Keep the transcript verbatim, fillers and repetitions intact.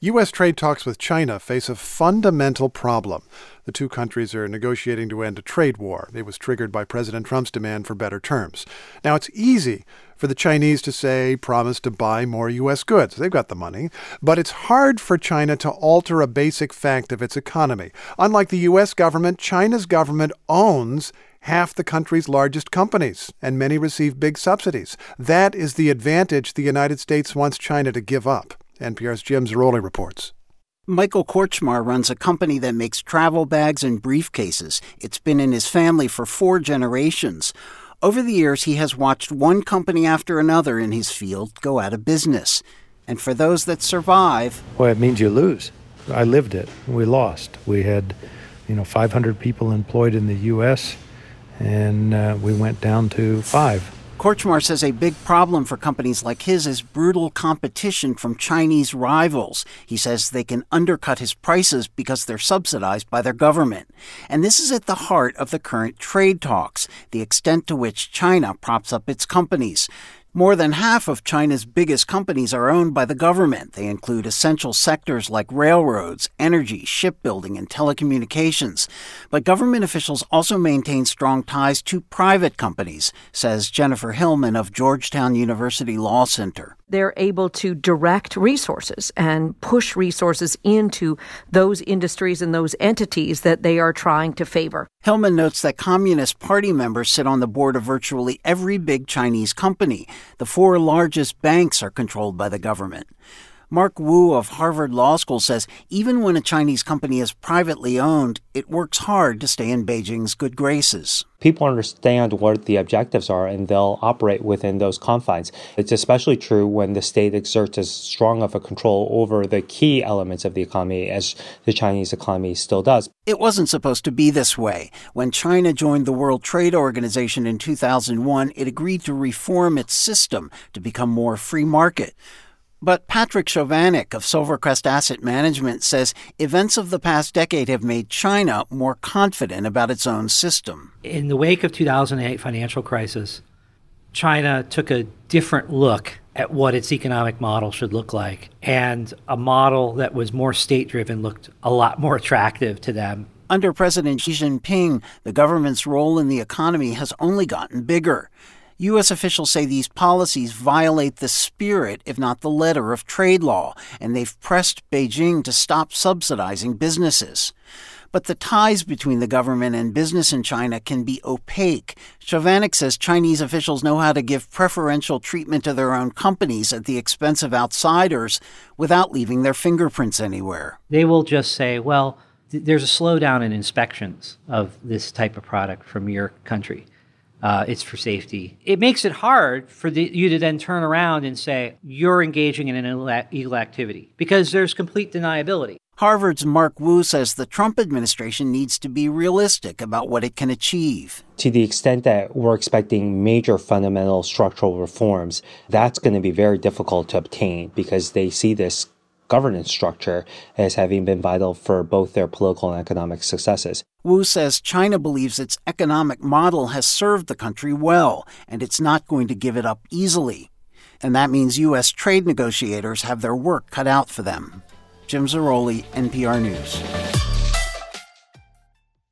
U S trade talks with China face a fundamental problem. The two countries are negotiating to end a trade war. It was triggered by President Trump's demand for better terms. Now, it's easy for the Chinese to say, promise to buy more U S goods. They've got the money. But it's hard for China to alter a basic fact of its economy. Unlike the U S government, China's government owns half the country's largest companies, and many receive big subsidies. That is the advantage the United States wants China to give up. N P R's Jim Zarroli reports. Michael Korchmar runs a company that makes travel bags and briefcases. It's been in his family for four generations. Over the years, he has watched one company after another in his field go out of business. And for those that survive... Well, it means you lose. I lived it. We lost. We had, you know, five hundred people employed in the U S, and uh, we went down to five. Korchmar says a big problem for companies like his is brutal competition from Chinese rivals. He says they can undercut his prices because they're subsidized by their government. And this is at the heart of the current trade talks, the extent to which China props up its companies. More than half of China's biggest companies are owned by the government. They include essential sectors like railroads, energy, shipbuilding, and telecommunications. But government officials also maintain strong ties to private companies, says Jennifer Hillman of Georgetown University Law Center. They're able to direct resources and push resources into those industries and those entities that they are trying to favor. Hillman notes that Communist Party members sit on the board of virtually every big Chinese company. The four largest banks are controlled by the government. Mark Wu of Harvard Law School says even when a Chinese company is privately owned, it works hard to stay in Beijing's good graces. People understand what the objectives are, and they'll operate within those confines. It's especially true when the state exerts as strong of a control over the key elements of the economy as the Chinese economy still does. It wasn't supposed to be this way. When China joined the World Trade Organization in two thousand one, it agreed to reform its system to become more free market. But Patrick Chovanec of Silvercrest Asset Management says events of the past decade have made China more confident about its own system. In the wake of two thousand eight financial crisis, China took a different look at what its economic model should look like. And a model that was more state-driven looked a lot more attractive to them. Under President Xi Jinping, the government's role in the economy has only gotten bigger. U S officials say these policies violate the spirit, if not the letter, of trade law, and they've pressed Beijing to stop subsidizing businesses. But the ties between the government and business in China can be opaque. Chovanec says Chinese officials know how to give preferential treatment to their own companies at the expense of outsiders without leaving their fingerprints anywhere. They will just say, well, th- there's a slowdown in inspections of this type of product from your country. Uh, it's for safety. It makes it hard for the, you to then turn around and say, you're engaging in an illegal activity, because there's complete deniability. Harvard's Mark Wu says the Trump administration needs to be realistic about what it can achieve. To the extent that we're expecting major fundamental structural reforms, that's going to be very difficult to obtain because they see this governance structure as having been vital for both their political and economic successes. Wu says China believes its economic model has served the country well, and it's not going to give it up easily. And that means U S trade negotiators have their work cut out for them. Jim Zarroli, N P R News.